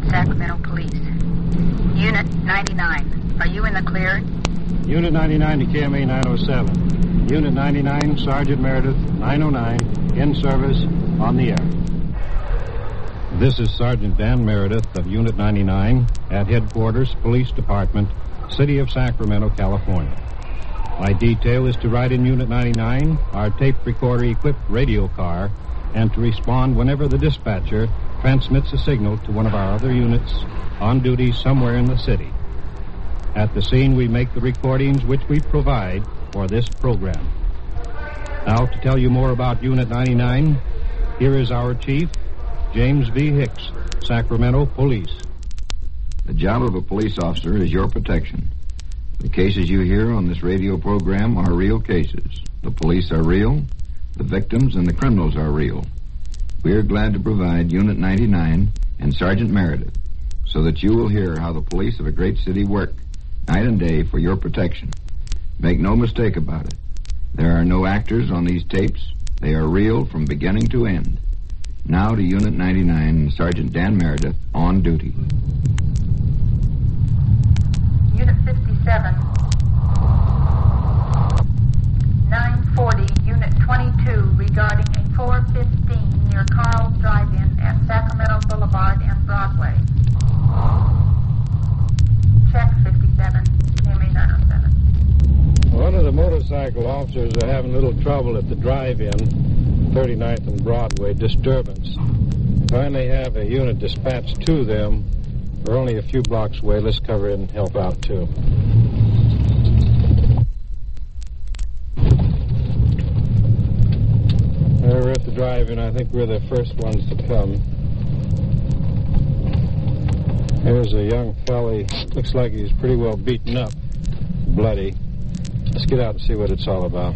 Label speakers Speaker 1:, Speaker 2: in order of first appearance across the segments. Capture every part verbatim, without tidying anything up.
Speaker 1: Sacramento Police. Unit ninety-nine, are you in the clear?
Speaker 2: Unit ninety-nine to K M A nine oh seven. Unit ninety-nine, Sergeant Meredith, nine oh nine, in service, on the air. This is Sergeant Dan Meredith of Unit ninety-nine at Headquarters, Police Department, City of Sacramento, California. My detail is to ride in Unit ninety-nine, our tape recorder-equipped radio car, and to respond whenever the dispatcher transmits a signal to one of our other units on duty somewhere in the city. At the scene, we make the recordings which we provide for this program. Now, to tell you more about Unit ninety-nine, here is our chief, James V. Hicks, Sacramento Police.
Speaker 3: The job of a police officer is your protection. The cases you hear on this radio program are real cases. The police are real. The victims and the criminals are real. We are glad to provide Unit ninety-nine and Sergeant Meredith so that you will hear how the police of a great city work night and day for your protection. Make no mistake about it. There are no actors on these tapes. They are real from beginning to end. Now to Unit ninety-nine and Sergeant Dan Meredith on duty.
Speaker 1: Unit fifty-seven. nine forty, Unit twenty-two, regarding a four fifteen near Carl's Drive-In at Sacramento Boulevard and Broadway. Check fifty-seven, K M A nine oh seven.
Speaker 2: One of the motorcycle officers are having a little trouble at the drive-in, thirty-ninth and Broadway, disturbance. Finally have a unit dispatched to them. We're only a few blocks away. Let's cover it and help out, too. We're at the drive-in. I think we're the first ones to come. Here's a young fella. He looks like he's pretty well beaten up, bloody. Let's get out and see what it's all about.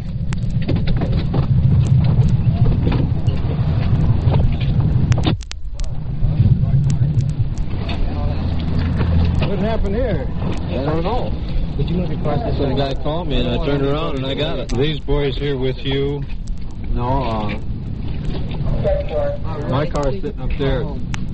Speaker 2: What happened here?
Speaker 4: I don't know.
Speaker 2: Did you look across this
Speaker 4: So the
Speaker 2: way?
Speaker 4: guy called me and I turned around and I got it.
Speaker 2: These boys here with you?
Speaker 4: No, uh... my car's sitting up there.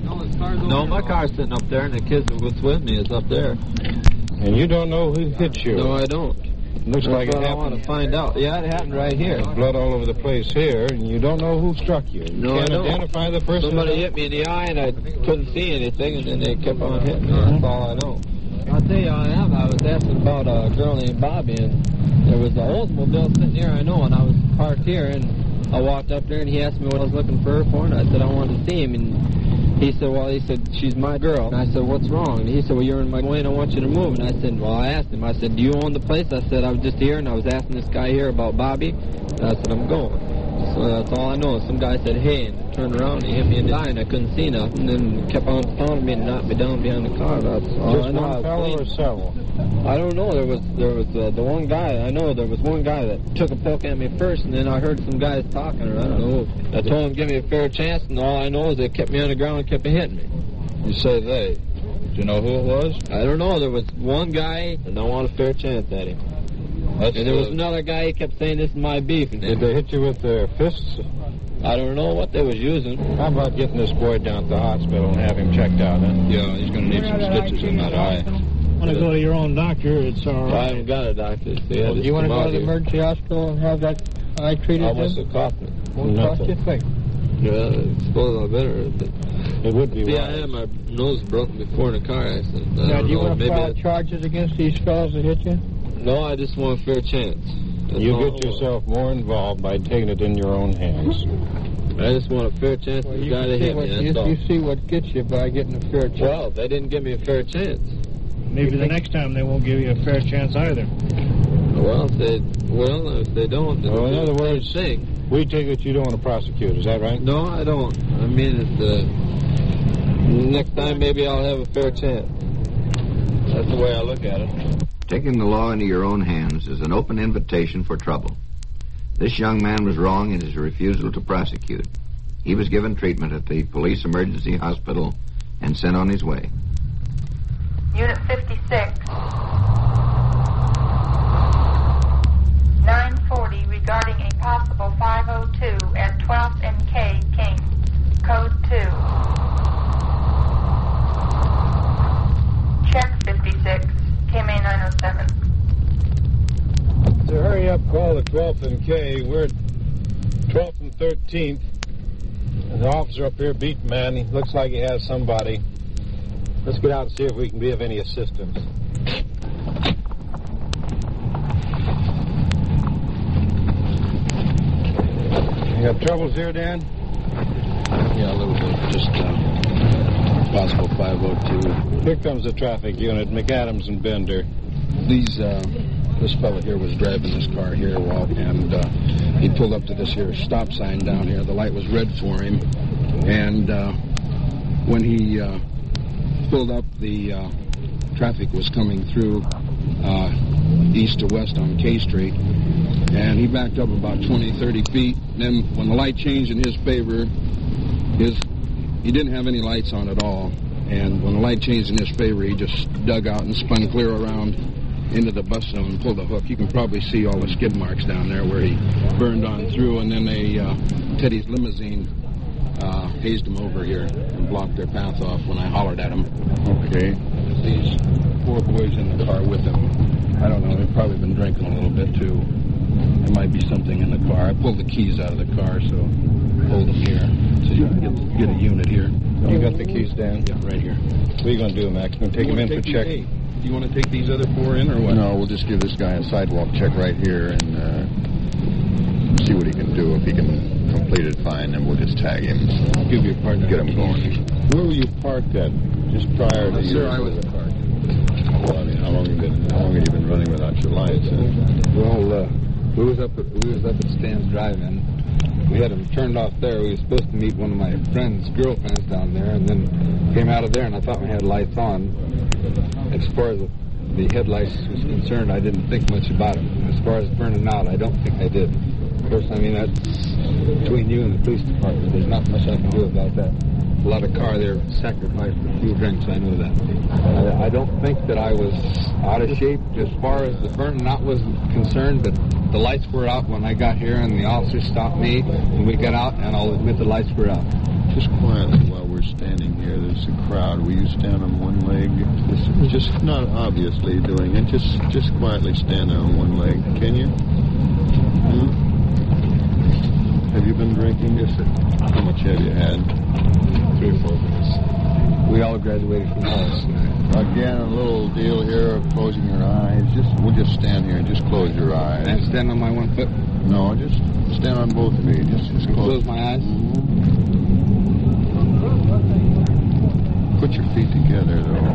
Speaker 4: No, my car's sitting up there and the kid that's with me is up there.
Speaker 2: And you don't know who hit you?
Speaker 4: No, I don't.
Speaker 2: Looks
Speaker 4: That's
Speaker 2: like it
Speaker 4: what I
Speaker 2: happened.
Speaker 4: want to find out. Yeah, it happened right here.
Speaker 2: Blood all over the place here, and you don't know who struck you. You
Speaker 4: No,
Speaker 2: can't
Speaker 4: I don't.
Speaker 2: identify the person.
Speaker 4: Somebody hit me in the eye and I couldn't see anything and then they kept on hitting me. That's all I know. I'll tell you, I am. I was asking about a girl named Bobby, and there was a Oldsmobile sitting here, I know, and I was parked here, and I walked up there, and he asked me what I was looking for her for, and I said I wanted to see him, and he said, well, he said, she's my girl. And I said, what's wrong? And he said, well, you're in my way, and I want you to move. And I said, well, I asked him, I said, do you own the place? I said, I was just here, and I was asking this guy here about Bobby, and I said, I'm going. So that's all I know. Some guy said, hey, and turned around and he hit me in the eye, and I couldn't see nothing, and then kept on pounding me and knocked me down behind the car. That's all
Speaker 2: Just
Speaker 4: I know.
Speaker 2: one fellow or several?
Speaker 4: I don't know. There was there was uh, the one guy. I know there was one guy that took a poke at me first, and then I heard some guys talking, or I don't know. I told him give me a fair chance, and all I know is they kept me on the ground and kept hitting me.
Speaker 2: You say they. Do you know who it was?
Speaker 4: I don't know. There was one guy, and I want a fair chance at him.
Speaker 2: That's
Speaker 4: and there was
Speaker 2: the-
Speaker 4: another guy. He kept saying this is my beef. And
Speaker 2: Did they hit you with their fists?
Speaker 4: I don't know what they was using.
Speaker 2: How about getting this boy down to the hospital and have him checked out, huh?
Speaker 5: Yeah, he's going to need some stitches in that eye.
Speaker 6: Want to go to your own doctor, it's all
Speaker 4: I
Speaker 6: right.
Speaker 4: haven't got a doctor. So
Speaker 6: Well, do you want to go to the emergency hospital and have that eye treated?
Speaker 4: How much
Speaker 6: then?
Speaker 4: it cost me?
Speaker 6: Won't cost you a thing.
Speaker 4: Yeah, I suppose I better. But
Speaker 2: It would be
Speaker 4: see,
Speaker 2: wise.
Speaker 4: I had my nose broken before in a car accident. I
Speaker 6: Now,
Speaker 4: don't
Speaker 6: do you
Speaker 4: know,
Speaker 6: want to
Speaker 4: maybe
Speaker 6: file
Speaker 4: I-
Speaker 6: charges against these fellows that hit you?
Speaker 4: No, I just want a fair chance. That's
Speaker 2: You
Speaker 4: all I
Speaker 2: get yourself more involved by taking it in your own hands.
Speaker 4: want. I just want a fair chance for
Speaker 6: Well,
Speaker 4: the
Speaker 6: you,
Speaker 4: guy
Speaker 6: can
Speaker 4: to
Speaker 6: see
Speaker 4: hit
Speaker 6: what,
Speaker 4: me.
Speaker 6: you,
Speaker 4: That's all.
Speaker 6: you see what gets you by getting a fair chance.
Speaker 4: Well, they didn't give me a fair chance.
Speaker 6: maybe the next time they won't give you a fair chance either.
Speaker 4: Well, if they, well, if they don't, then
Speaker 2: Well, in
Speaker 4: it's
Speaker 2: other
Speaker 4: the same
Speaker 2: words,
Speaker 4: thing.
Speaker 2: we take it you don't want to prosecute. Is that right?
Speaker 4: No, I don't. I mean, it's uh, next time maybe I'll have a fair chance. That's the way I look at it.
Speaker 3: Taking the law into your own hands is an open invitation for trouble. This young man was wrong in his refusal to prosecute. He was given treatment at the police emergency hospital and sent on his way.
Speaker 1: Unit fifty-six. nine forty regarding a possible five oh two at twelfth and K, King. Code two.
Speaker 2: to hurry up, call the twelfth and K. We're at twelfth and thirteenth. The officer up here beat man. He looks like he has somebody. Let's get out and see if we can be of any assistance. You got troubles here, Dan?
Speaker 5: Yeah, a little bit. Just uh, possible five oh two.
Speaker 2: Here comes the traffic unit, McAdams and Bender.
Speaker 5: These, uh, this fellow here was driving this car here, well, and uh, he pulled up to this here stop sign down here. The light was red for him, and uh, when he uh, pulled up, the uh, traffic was coming through uh, east to west on K Street, and he backed up about twenty, thirty feet. Then when the light changed in his favor, his he didn't have any lights on at all, and when the light changed in his favor, he just dug out and spun clear around into the bus zone and pulled the hook. You can probably see all the skid marks down there where he burned on through, and then a uh, Teddy's limousine uh, hazed him over here and blocked their path off when I hollered at him.
Speaker 2: Okay.
Speaker 5: These four boys in the car with him, I don't know, they've probably been drinking a little bit too. There might be something in the car. I pulled the keys out of the car, so hold them here so you can get, get a unit here.
Speaker 2: You got the keys, Dan?
Speaker 5: Yeah, right here.
Speaker 2: What are you going to do, Max? Going to take him in for check?
Speaker 5: Hey, do you want to take these other four in, or what?
Speaker 3: No, we'll just give this guy a sidewalk check right here and uh, see what he can do. If he can complete it, fine, then we'll just tag him.
Speaker 5: I'll give you a partner.
Speaker 3: Get him going.
Speaker 2: Where were you parked at just prior to
Speaker 5: Uh,
Speaker 2: you?
Speaker 5: sir, I was parked.
Speaker 3: Well, I mean, how long have you been? How long have you been running without your lights? Huh?
Speaker 7: Well, uh, we was up at we was up at Stan's Drive-In. We had him turned off there. We were supposed to meet one of my friend's girlfriends down there, and then came out of there, and I thought we had lights on. As far as the, the headlights was concerned, I didn't think much about it. As far as burning out, I don't think I did. Of course, I mean, that's between you and the police department. There's not much I can do about that. A lot of car there sacrificed for a few drinks, I know that. I, I don't think that I was out of shape as far as the burning out was concerned, but the lights were out when I got here, and the officers stopped me when we got out, and I'll admit the lights were out.
Speaker 3: Just quietly while we're standing here, there's a crowd. Will you stand on one leg? Just, just not obviously doing it. Just just quietly stand on one leg. Can you? Hmm? Have you been drinking? Yes, sir. How much have you had?
Speaker 7: Three or four minutes. We all graduated from college tonight.
Speaker 3: Again, a little deal here of closing your eyes. Just We'll just stand here and just close your eyes.
Speaker 7: And stand on my one foot?
Speaker 3: No, just stand on both of you. Just, just close.
Speaker 7: Close my eyes?
Speaker 3: Put your feet together, though.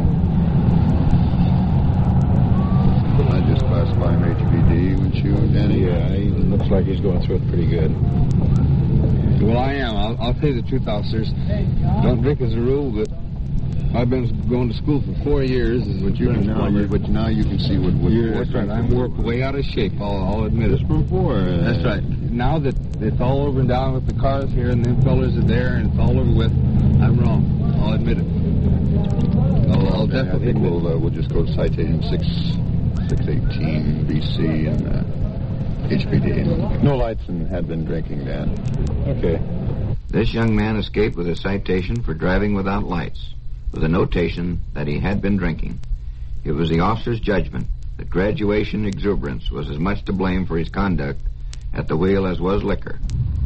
Speaker 3: I just classify him H P D, wouldn't you, Danny?
Speaker 2: Yeah, he looks like he's going through it pretty good.
Speaker 7: Well, I am. I'll, I'll tell you the truth, officers. Don't drink as a rule, but I've been going to school for four years. As
Speaker 3: But you can now, you, but now you can see what. what
Speaker 7: You're,
Speaker 3: what
Speaker 7: that's right. I'm work way out of shape. I'll, I'll admit it.
Speaker 3: Before. Uh,
Speaker 7: That's right. Now that it's all over and down with the cars here, and them fellas are there, and it's all over with, I'm wrong. I'll admit it. I'll, I'll
Speaker 3: okay,
Speaker 7: definitely
Speaker 3: I think
Speaker 7: admit
Speaker 3: we'll uh, we'll just go to citation six six eighteen B C and uh, H P D. No lights and had been drinking, Dan.
Speaker 2: Okay.
Speaker 3: This young man escaped with a citation for driving without lights, with a notation that he had been drinking. It was the officer's judgment that graduation exuberance was as much to blame for his conduct at the wheel as was liquor.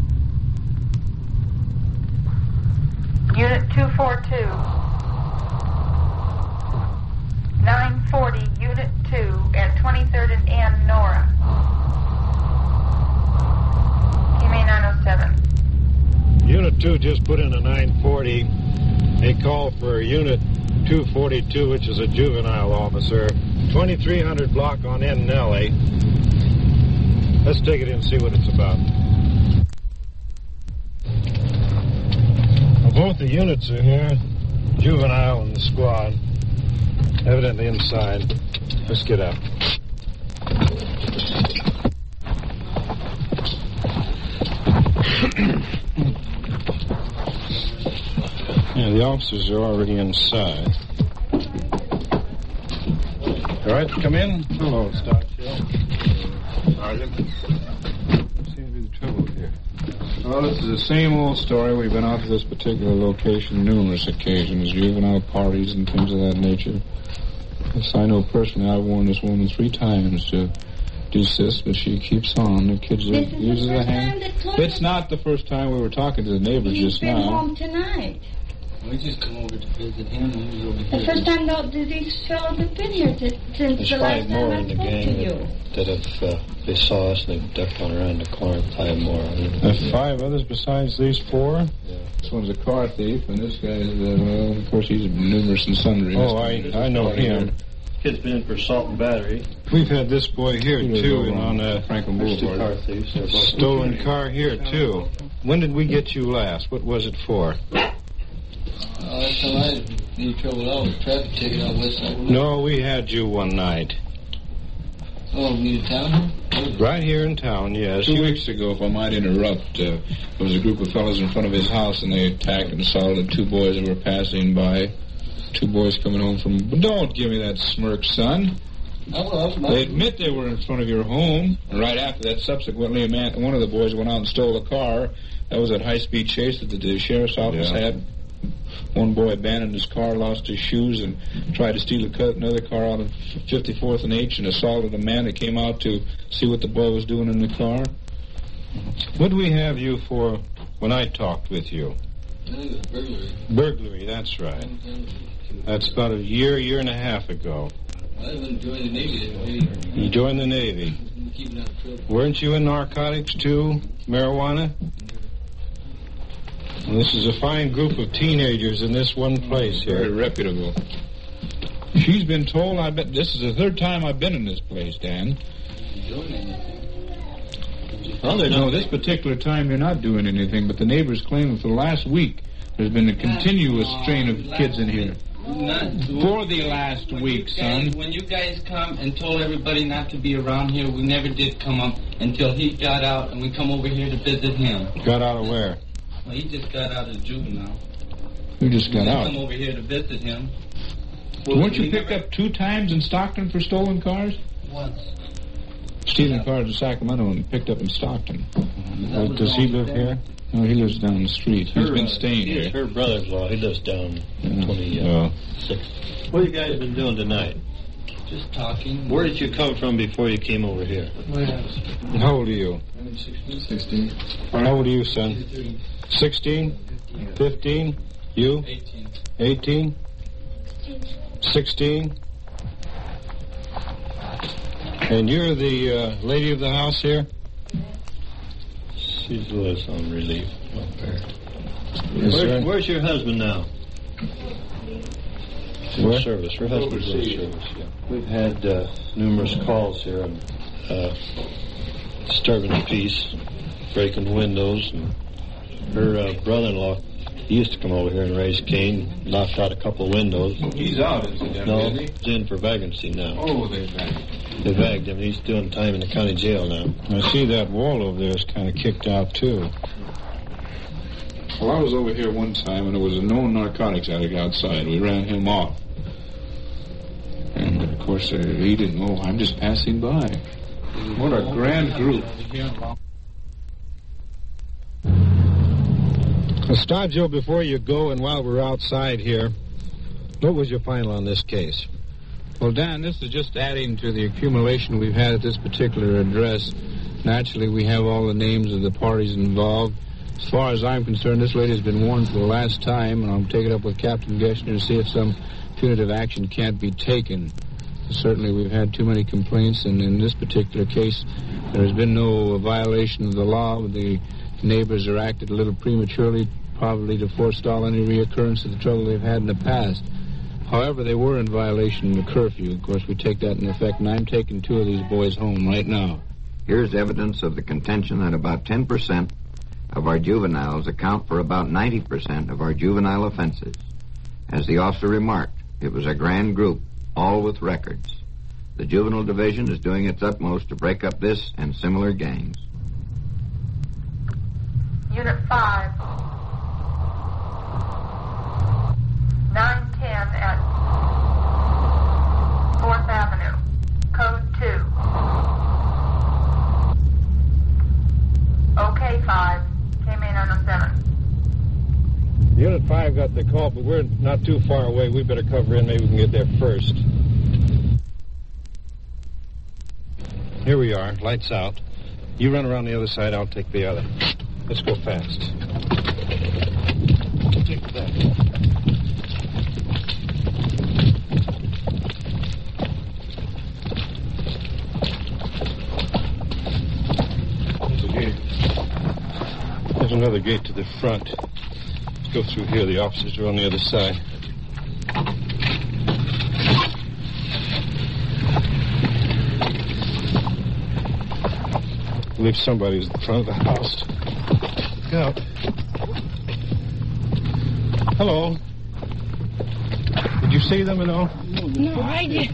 Speaker 1: Unit two forty-two. nine forty, Unit two at twenty-third and N, Nora. K M A nine oh seven.
Speaker 2: Unit two just put in a nine forty. They call for Unit two forty-two, which is a juvenile officer. twenty-three hundred block on N Nelly. Let's take it in and see what it's about. Well, both the units are here, juvenile and the squad. Evidently inside. Let's get out. Yeah, the officers are already inside. All right, come in. Hello, Stockdale. Sergeant. What seems to be the trouble here?
Speaker 5: Well, this is the same old story. We've been out to this particular location numerous occasions, juvenile parties and things of that nature. Yes, I know personally I've warned this woman three times to desist, but she keeps on. The kids are
Speaker 8: This is the
Speaker 5: usually
Speaker 8: first
Speaker 5: hang.
Speaker 8: time that Tony-
Speaker 5: It's not the first time we were talking to the neighbors
Speaker 8: He's
Speaker 5: just
Speaker 8: been
Speaker 5: now.
Speaker 8: home tonight.
Speaker 4: We just come over to visit him when he was over here.
Speaker 8: The first time though, these fellows have been here t- since
Speaker 9: There's
Speaker 8: the last
Speaker 9: five more
Speaker 8: time I
Speaker 9: in the
Speaker 8: spoke to
Speaker 9: gang
Speaker 8: you.
Speaker 9: that, that have, uh, they saw us and they've ducked on around the corner. Five more.
Speaker 5: There's five others besides these four?
Speaker 9: Yeah.
Speaker 5: This one's a car thief, and this guy is, uh, well, of course, he's numerous and sundry.
Speaker 2: Oh, I, I know him.
Speaker 9: Kid's been in for assault and battery.
Speaker 2: We've had this boy here,
Speaker 5: He lives
Speaker 2: too,
Speaker 5: over
Speaker 2: and on uh,
Speaker 5: Franklin
Speaker 9: There's two
Speaker 5: Boulevard.
Speaker 9: car thieves. They're both
Speaker 2: stolen car here, too. When did we get you last? What was it for?
Speaker 4: Oh, that's all right. Any trouble out with traffic ticket out west side.
Speaker 2: No, we had you one night.
Speaker 4: Oh, me to town?
Speaker 2: Right here in town, yes.
Speaker 5: Two
Speaker 2: You-
Speaker 5: weeks ago, if I might interrupt, uh, there was a group of fellows in front of his house, and they attacked and assaulted two boys that were passing by. Two boys coming home from... Don't give me that smirk, son.
Speaker 4: I was.
Speaker 5: They admit they were in front of your home. And right after that, subsequently, a man, one of the boys went out and stole a car. That was that high-speed chase that the, the sheriff's office
Speaker 2: Yeah.
Speaker 5: had. One boy abandoned his car, lost his shoes, and tried to steal a cut, another car out of fifty-fourth and H and assaulted a man that came out to see what the boy was doing in the car.
Speaker 2: What did we have you for when I talked with you?
Speaker 4: I think it was burglary.
Speaker 2: Burglary, that's right. That's about a year, year and a half ago.
Speaker 4: I didn't join the Navy.
Speaker 2: You joined the Navy.
Speaker 4: Keeping out of trouble.
Speaker 2: Weren't you in narcotics, too? Marijuana? Well, this is a fine group of teenagers in this one place
Speaker 5: Very
Speaker 2: here.
Speaker 5: reputable. She's been told, I bet this is the third time I've been in this place, Dan.
Speaker 9: Well, they're
Speaker 5: No,
Speaker 9: not.
Speaker 5: this particular time you're not doing anything, but the neighbors claim that for the last week there's been a continuous strain of kids in here.
Speaker 10: Not,
Speaker 5: For the last week, son.
Speaker 10: When you guys come and told everybody not to be around here, we never did come up until he got out and we come over here to visit him.
Speaker 2: Got out of where?
Speaker 10: Well, he just got out as juvenile.
Speaker 5: Who just got
Speaker 10: we
Speaker 5: out?
Speaker 10: come over here to visit him.
Speaker 5: Weren't you
Speaker 10: We
Speaker 5: picked
Speaker 10: never-
Speaker 5: up two times in Stockton for stolen cars?
Speaker 10: Once.
Speaker 5: Stealing cars in Sacramento and picked up in Stockton.
Speaker 2: Well, does he live here?
Speaker 5: No, he lives down the street. He's
Speaker 9: Her,
Speaker 5: been
Speaker 9: uh,
Speaker 5: staying
Speaker 9: he is
Speaker 5: here.
Speaker 9: her brother-in-law. He lives down
Speaker 5: Yeah.
Speaker 9: twenty-six. What have you guys been doing tonight?
Speaker 10: Just talking.
Speaker 9: Where did you come from before you came over here?
Speaker 2: How old are you?
Speaker 5: Sixteen.
Speaker 2: How old are you, son? Sixteen? Fifteen? You?
Speaker 10: eighteen.
Speaker 2: Eighteen? Sixteen? And you're the uh, lady of the house here?
Speaker 9: She lives on relief up there.
Speaker 2: Is
Speaker 9: Where,
Speaker 2: there-
Speaker 9: where's your husband now? In
Speaker 2: Where?
Speaker 9: service. Her husband's in service, yeah. We've had uh, numerous calls here and uh, disturbing the peace, breaking windows. And her uh, brother-in-law, he used to come over here and raise Cain, knocked out a couple of windows.
Speaker 5: He's out, isn't he?
Speaker 9: No, he's in for vagrancy now.
Speaker 5: Oh, they back.
Speaker 9: They vagged him. He's doing time in the county jail now.
Speaker 2: I see that wall over there is kind of kicked out, too.
Speaker 5: Well, I was over here one time, and there was a known narcotics addict outside. We ran him off. And, of course, uh, he didn't know. I'm just passing by. What a grand group.
Speaker 2: Estadio, before you go and while we're outside here, what was your final on this case?
Speaker 5: Well, Dan, this is just adding to the accumulation we've had at this particular address. Naturally, we have all the names of the parties involved. As far as I'm concerned, this lady's been warned for the last time, and I'll take it up with Captain Geshner to see if some punitive action can't be taken. Certainly, we've had too many complaints, and in this particular case, there has been no violation of the law. The neighbors are acted a little prematurely, probably to forestall any reoccurrence of the trouble they've had in the past. However, they were in violation of the curfew. Of course, we take that into effect, and I'm taking two of these boys home right now.
Speaker 3: Here's evidence of the contention that about ten percent of our juveniles account for about ninety percent of our juvenile offenses. As the officer remarked, it was a grand group, all with records. The Juvenile Division is doing its utmost to break up this and similar gangs.
Speaker 1: Unit five. nine ten at fourth Avenue. Code two. OK five. K M A nine oh seven.
Speaker 2: Unit five got the call, but we're not too far away. We better cover in. Maybe we can get there first. Here we are. Lights out. You run around the other side. I'll take the other. Let's go fast. Take that. There's a gate. There's another gate to the front. Let's go through here. The officers are on the other side. I believe somebody's in front of the house. Look out. Hello. Did you see them at all?
Speaker 11: No, I did.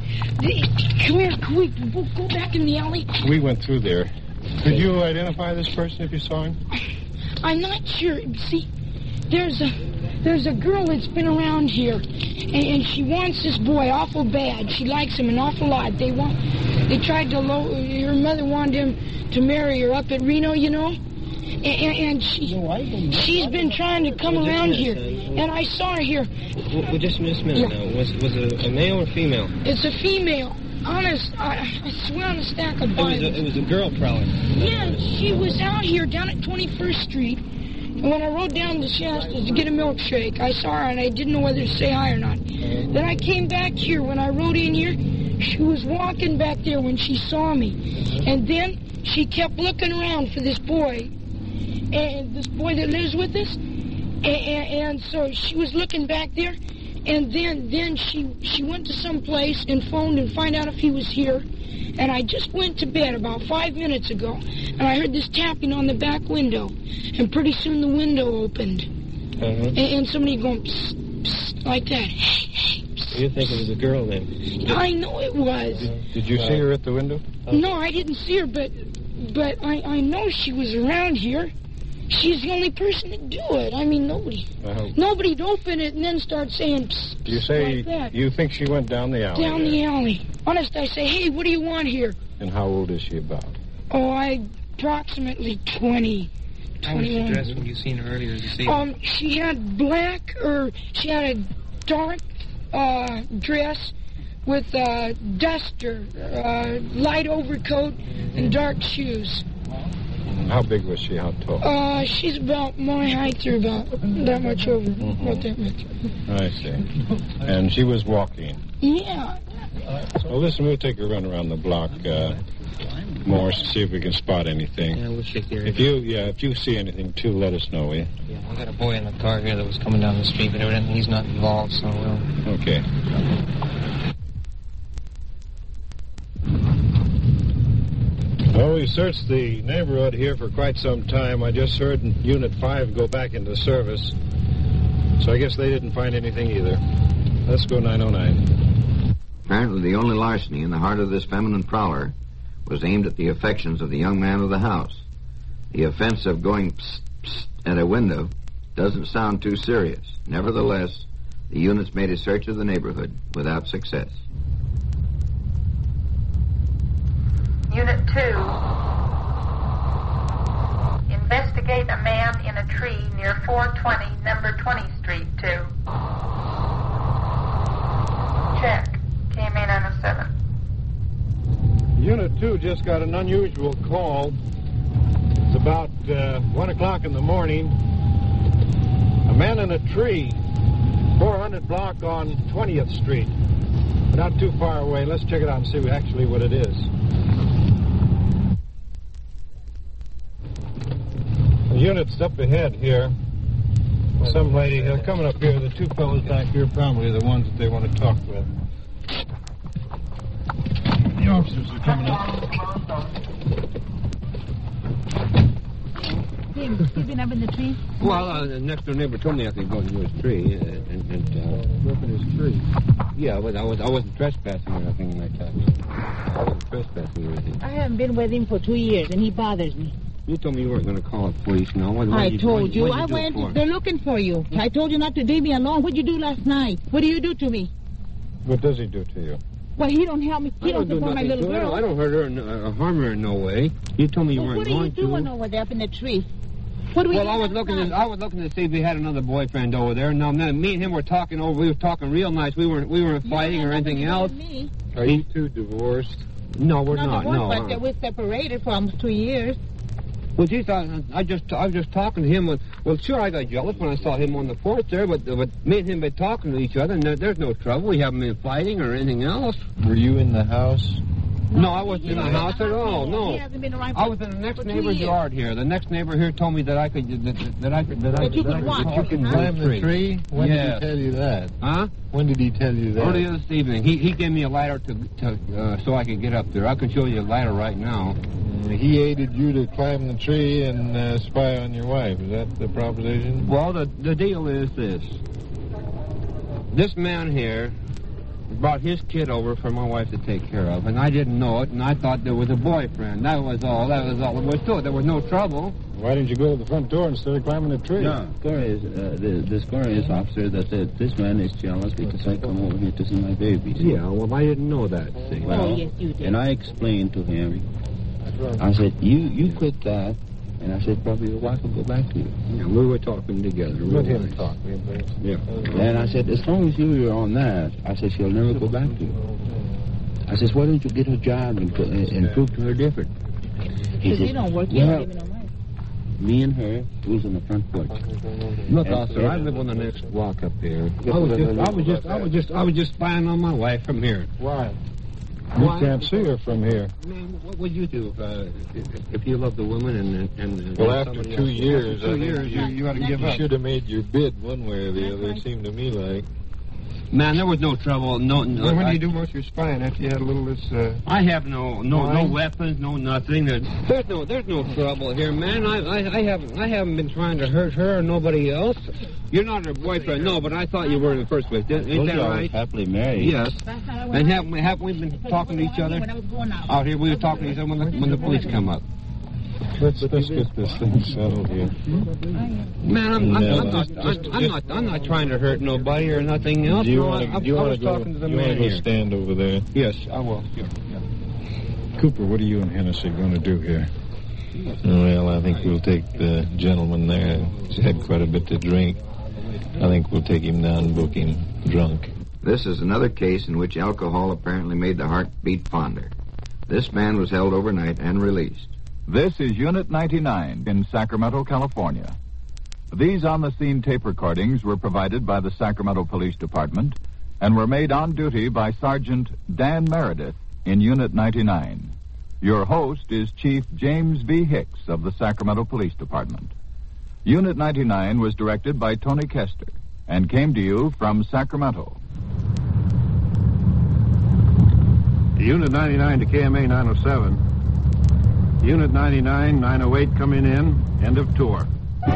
Speaker 11: Come here, can we go back in the alley?
Speaker 2: We went through there. Could you identify this person if you saw him?
Speaker 11: I'm not sure. See, there's a there's a girl that's been around here, and, and she wants this boy awful bad. She likes him an awful lot. They want. They tried to. Lo- her mother wanted him to marry her up at Reno, you know. And, and she, she's been trying to come around here. And I saw her here.
Speaker 4: Well, just a minute
Speaker 11: Yeah.
Speaker 4: now. Was, was it a male or female?
Speaker 11: It's a female. Honest, I, I swear on a stack of
Speaker 4: It was
Speaker 11: Bibles.
Speaker 4: a, it was a girl, probably.
Speaker 11: Yeah, she was out here down at twenty-first Street. And when I rode down to Shasta's to get a milkshake, I saw her and I didn't know whether to say hi or not. Then I came back here. When I rode in here, she was walking back there when she saw me. And then she kept looking around for this boy. And this boy that lives with us. And, and, and so she was looking back there. And then then she, she went to some place and phoned and find out if he was here. And I just went to bed about five minutes ago. And I heard this tapping on the back window. And pretty soon the window opened.
Speaker 4: Uh-huh.
Speaker 11: And, and somebody going psst, psst, like that.
Speaker 4: You think it was a girl then?
Speaker 11: I know it was.
Speaker 2: Did you see her at the window?
Speaker 11: No, I didn't see her, but but I, I know she was around here. She's the only person to do it. I mean, nobody.
Speaker 2: Uh,
Speaker 11: Nobody'd open it and then start saying psst, psst
Speaker 2: you say
Speaker 11: like that.
Speaker 2: you think she went down the alley?
Speaker 11: Down
Speaker 2: there?
Speaker 11: the alley. Honest, I say, hey, what do you want here?
Speaker 2: And how old is she about?
Speaker 11: Oh, I approximately twenty,
Speaker 4: How was she
Speaker 11: twenty-one.
Speaker 4: dressed when you seen her earlier this evening?
Speaker 11: Um, she had black, or she had a dark uh, dress with a duster, uh, light overcoat, and dark shoes.
Speaker 2: How big was she? How tall?
Speaker 11: Uh, she's about my height, or about that much over,
Speaker 2: Mm-hmm.
Speaker 11: about that much.
Speaker 2: I see. And she was walking.
Speaker 11: Yeah.
Speaker 2: Well, listen, we'll take a run around the block, uh, Morris, to see if we can spot anything.
Speaker 4: Yeah, we'll check the area.
Speaker 2: If you, yeah, if you see anything too, let us know, will you?
Speaker 4: Yeah, I got a boy in the car here that was coming down the street, but evidently he's not involved, so we'll...
Speaker 2: Okay. Well, we searched the neighborhood here for quite some time. I just heard Unit five go back into service, so I guess they didn't find anything either. Let's go nine oh nine.
Speaker 3: Apparently, the only larceny in the heart of this feminine prowler was aimed at the affections of the young man of the house. The offense of going psst, psst at a window doesn't sound too serious. Nevertheless, the units made a search of the neighborhood without success.
Speaker 1: Unit two. Investigate a man in a tree near four twenty, number twenty Street, two. Check. K M A nine oh seven.
Speaker 2: Unit two just got an unusual call. It's about uh, one o'clock in the morning. A man in a tree, four hundred block on twentieth Street. Not too far away. Let's check it out and see actually what it is. The unit's up ahead here. Some lady, they're coming up here. The two fellows back here probably are the ones that they want to talk with. The officers are coming up.
Speaker 12: You've been up in the tree?
Speaker 13: Well, uh, the next door neighbor told me I could go into his tree, uh, and, and uh,
Speaker 2: Up in his tree.
Speaker 13: yeah, but I was I wasn't trespassing or anything like that. I wasn't trespassing or anything.
Speaker 12: I haven't been with him for two years, and he bothers me.
Speaker 13: You told me you weren't going to call the police. No, what, what
Speaker 12: I
Speaker 13: you,
Speaker 12: told
Speaker 13: what,
Speaker 12: you.
Speaker 13: What
Speaker 12: I
Speaker 13: you do it
Speaker 12: went.
Speaker 13: for?
Speaker 12: They're looking for you. I told you not to leave me alone. What'd you do last night? What do you do to me?
Speaker 2: What does he do to you?
Speaker 12: Well, he don't help me. He
Speaker 13: I
Speaker 12: don't
Speaker 13: don't do
Speaker 12: support my
Speaker 13: nothing
Speaker 12: little
Speaker 13: to her.
Speaker 12: girl.
Speaker 13: I don't hurt her, in, uh, harm her in no way. You told me you
Speaker 12: Well,
Speaker 13: weren't
Speaker 12: what are
Speaker 13: going
Speaker 12: you doing
Speaker 13: to.
Speaker 12: over there up in the tree? What do we
Speaker 13: Well,
Speaker 12: do
Speaker 13: I was
Speaker 12: last
Speaker 13: looking.
Speaker 12: night?
Speaker 13: To, I was looking to see if he had another boyfriend over there. No, no, me and him were talking over. We were talking real nice. We weren't. We weren't
Speaker 12: You
Speaker 13: fighting
Speaker 12: had
Speaker 13: or
Speaker 12: nothing
Speaker 13: anything
Speaker 12: to do
Speaker 13: else.
Speaker 12: with me.
Speaker 2: Are you two divorced?
Speaker 13: No, we're
Speaker 12: Not
Speaker 13: not.
Speaker 12: divorced,
Speaker 13: No.
Speaker 12: but uh, we're separated for almost two years.
Speaker 13: Well, geez, I, I just I was just talking to him. When, well, sure, I got jealous when I saw him on the porch there, but, but me and him been talking to each other, and there, there's no trouble. We haven't been fighting or anything else.
Speaker 14: Were you in the house?
Speaker 13: No, I wasn't in the house at all. No,
Speaker 12: He hasn't been around
Speaker 13: I was in the next neighbor's yard here. The next neighbor here told me that I could that, that I could that I
Speaker 12: That you
Speaker 13: that
Speaker 12: could
Speaker 13: I
Speaker 12: what?
Speaker 14: That you
Speaker 13: talk
Speaker 14: can
Speaker 13: in the
Speaker 14: climb the tree? When
Speaker 13: Yes.
Speaker 14: did he tell you that?
Speaker 13: Huh?
Speaker 14: When did he tell you that?
Speaker 13: Earlier this evening. He he gave me a ladder to to uh, so I could get up there. I can show you a ladder right now.
Speaker 14: He aided you to climb the tree and uh, spy on your wife. Is that the proposition?
Speaker 13: Well, the the deal is this. This man here brought his kid over for my wife to take care of, and I didn't know it, and I thought there was a boyfriend. That was all. That was all there was to it. There was no trouble.
Speaker 2: Why didn't you go to the front door instead of climbing the tree?
Speaker 15: No, Corey is, uh, the, this Corey is officer that said this man is jealous because I come over here to see my babies.
Speaker 13: Yeah, well, I didn't know that. See.
Speaker 15: Well,
Speaker 12: Oh, yes, you did.
Speaker 15: and I explained to him. I said, you you quit that, and I said probably your wife will go back to you.
Speaker 13: Yeah, we were talking together. We
Speaker 14: Let
Speaker 13: were-
Speaker 14: him talk.
Speaker 13: Yeah.
Speaker 15: And I said, as long as you are on that, I said she'll never go back to you. I said, why don't you get her job and, and, and prove to her different? He
Speaker 12: Because you
Speaker 15: said,
Speaker 12: don't work, you
Speaker 15: well,
Speaker 12: don't give me no money.
Speaker 15: me and her, we was on the front porch.
Speaker 13: Look,
Speaker 15: And-
Speaker 13: officer, I live on the next block up here. I was just, I was just, I was just, I was just spying on my wife from here.
Speaker 14: Why?
Speaker 2: You
Speaker 13: Why?
Speaker 2: can't see her from here.
Speaker 13: Man, what would you do if, uh, if, if you loved a woman and and, and
Speaker 14: Well,
Speaker 13: and
Speaker 14: after
Speaker 13: somebody
Speaker 14: two
Speaker 13: else-
Speaker 14: years,
Speaker 13: after two
Speaker 14: I think
Speaker 13: years, you, you ought to give
Speaker 14: You
Speaker 13: up.
Speaker 14: should have made your bid one way or the other, it seemed to me like.
Speaker 13: Man, there was no trouble. No, no.
Speaker 5: Well, when
Speaker 13: I,
Speaker 5: do you do most of your spying? After you had a little this, uh...
Speaker 13: I have no, no, no
Speaker 5: Wine?
Speaker 13: weapons, no nothing. There- There's no, there's no trouble here, man. I, I, I haven't, I haven't been trying to hurt her or nobody else. You're not her boyfriend, no, but I thought you were in the first place. Ain't
Speaker 15: Told
Speaker 13: that
Speaker 15: you I was
Speaker 13: right?
Speaker 15: happily married.
Speaker 13: Yes. And haven't we, haven't we been talking to each other?
Speaker 12: When I was going out.
Speaker 13: Out here, we were talking to each other when the, when the police come up.
Speaker 2: Let's, let's get this thing settled here.
Speaker 13: Man, I'm, I'm,
Speaker 2: No,
Speaker 13: I'm, not,
Speaker 2: just-
Speaker 13: I'm,
Speaker 2: just-
Speaker 13: I'm not, I'm not trying to hurt nobody or nothing else.
Speaker 2: Do you
Speaker 13: no,
Speaker 2: want
Speaker 13: I,
Speaker 2: to
Speaker 13: I,
Speaker 2: do you
Speaker 13: I
Speaker 2: want
Speaker 13: was
Speaker 2: to go?
Speaker 13: talking to the
Speaker 2: Do you want
Speaker 13: man
Speaker 2: to go
Speaker 13: here.
Speaker 2: stand over there?
Speaker 13: Yes, I will. Yeah, yeah.
Speaker 2: Cooper, what are you and Hennessy going to do here?
Speaker 14: Well, I think we'll take the gentleman there. He's had quite a bit to drink. I think we'll take him down and book him drunk.
Speaker 3: This is another case in which alcohol apparently made the heart beat fonder. This man was held overnight and released.
Speaker 16: This is Unit ninety-nine in Sacramento, California. These on-the-scene tape recordings were provided by the Sacramento Police Department and were made on duty by Sergeant Dan Meredith in Unit ninety-nine. Your host is Chief James V. Hicks of the Sacramento Police Department. Unit ninety-nine was directed by Tony Kester and came to you from Sacramento.
Speaker 2: Unit ninety-nine to K M A nine oh seven. Unit ninety-nine, nine oh eight coming in. End of tour.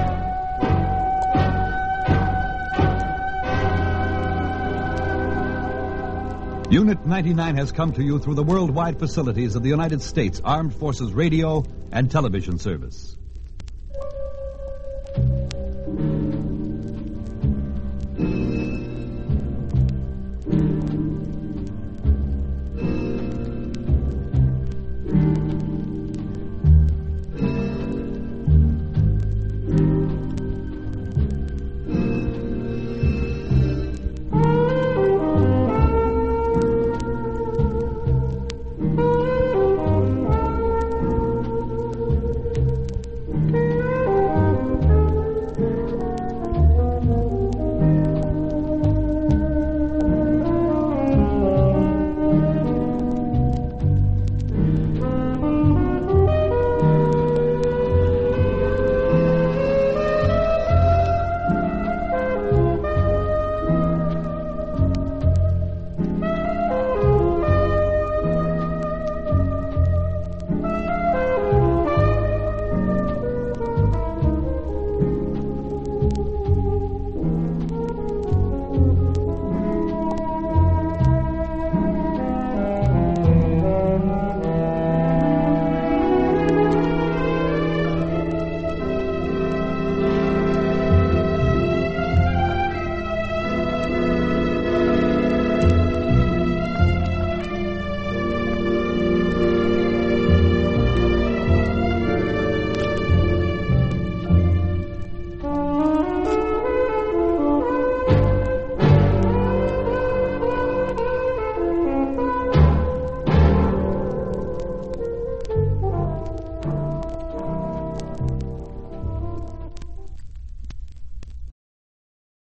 Speaker 17: Unit ninety-nine has come to you through the worldwide facilities of the United States Armed Forces Radio and Television Service.